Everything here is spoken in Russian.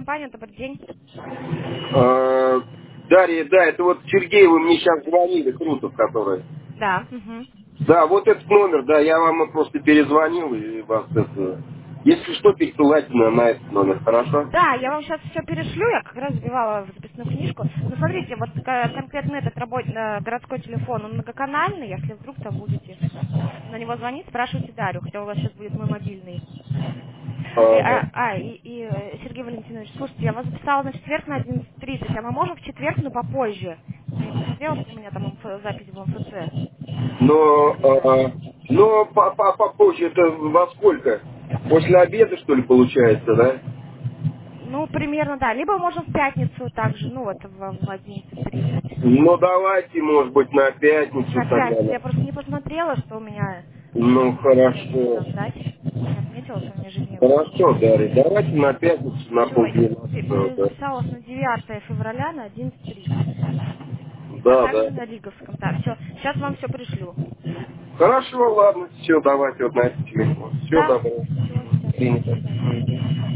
компания, добрый день. Э, Дарья, да, это вот Сергей, вы мне сейчас звонили, Крутов, который. Да. Мгм. Да, вот этот номер, да, я вам просто перезвонил и вас это... Если что, пересылайте на этот номер, хорошо? Да, я вам сейчас все перешлю, я как раз забивала в записную книжку. Но смотрите, вот конкретно этот городской телефон, он многоканальный, если вдруг там будете на него звонить, спрашивайте Дарью, хотя у вас сейчас будет мой мобильный. Ага. Сергей Валентинович, слушайте, я вас записала на четверг на 11:30, а мы можем в четверг, но попозже? Я не посмотрела, что у меня там запись в МФЦ. Но, попозже, это во сколько? После обеда, что ли, получается, да? Ну, примерно, да. Либо можем в пятницу также, ну вот в 11:30. Ну, давайте, может быть, на пятницу На тогда. пятницу. Я просто не посмотрела, что у меня Ну, ежедневно хорошо. надо сдать. Не отметила своим ежедневным. Хорошо, Дарья, давайте на пятницу, на Все, я полдвенадцатого, да. записалась на 9 февраля на 11:30. А Да, также да. на Лиговском. Так, все. Сейчас вам все пришлю. Хорошо, ладно, все, давайте вот на этот телефон. Все, Да. добро. Все, сейчас. До свидания. Принято.